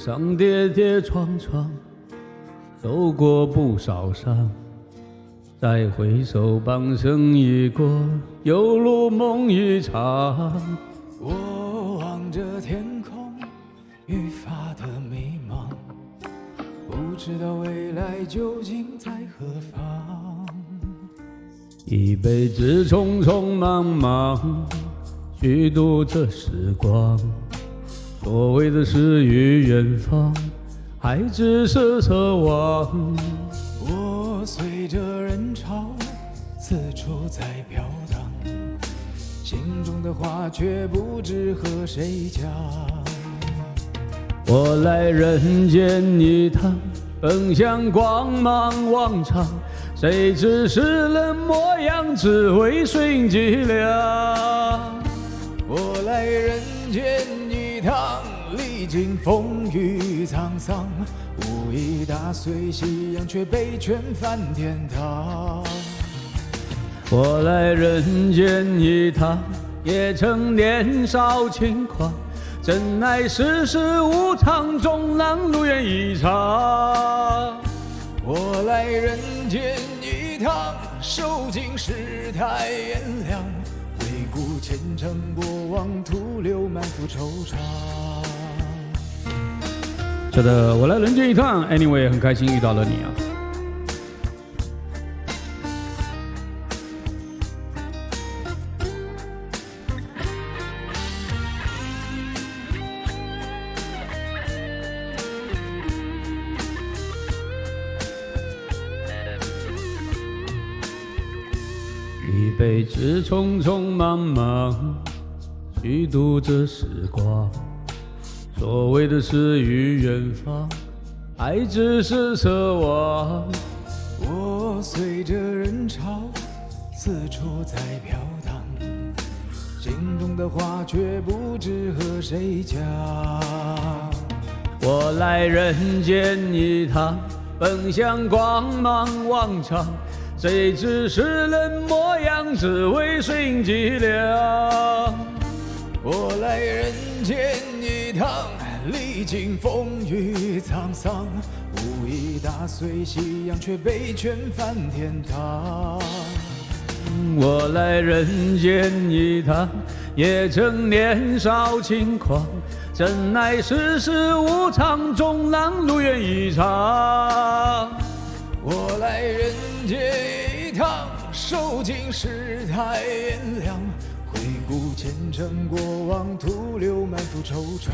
上跌跌撞撞，走过不少伤，再回首，半生已过，犹如梦一场。 我望着天空，愈发的迷茫，不知道未来究竟在何方。 一辈子匆匆忙忙，虚度这时光。所谓的诗与远方，还只是奢望。 我随着人潮，四处在飘荡，心中的话却不知和谁讲。 我来人间一趟，奔向光芒万丈，谁知世人模样，只为瞬几两。 我来人间一趟，历经风雨沧桑，无意打碎夕阳，却被劝返天堂。 我来人间一趟，也曾年少轻狂，真爱世事无常，终让路远一场。 我来人间一趟，受尽世态炎凉，回顾前尘过往，徒留满腹惆怅。 是的，我来人间一趟 ，anyway 很开心遇到了你啊。一辈子匆匆忙忙，虚度这时光。所谓的诗与远方，还只是奢望。 我随着人潮，四处在飘荡，心中的话却不知和谁讲。 我来人间一趟，奔向光芒万丈，谁知世人模样，只为瞬几两。 我来人间一趟，历经风雨沧桑，无意打碎夕阳，却被劝返天堂。 我来人间一趟，也曾年少轻狂，真爱世事无常，终让路远一场。 我来人间一趟，受尽世态炎凉，回顾前尘过往，徒留满腹惆怅。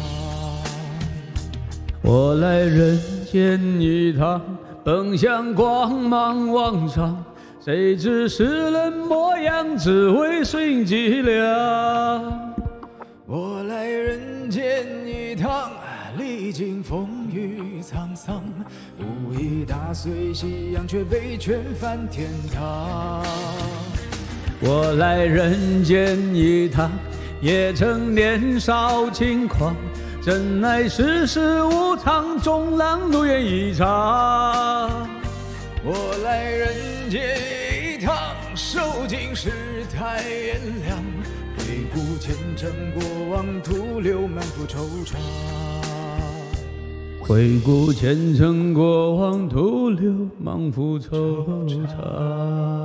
我来人间一趟，奔向光芒万丈，谁知世人模样，只为瞬几两。 我来人间一趟，历经风雨沧桑，无意打碎夕阳，却被劝返天堂。 我来人间一趟，也曾年少轻狂，真爱世事无常，终让路远一场。 我来人间一趟，受尽世态炎凉，回顾前尘过往，徒留满腹惆怅。 回顾前尘过往，徒留满腹惆怅。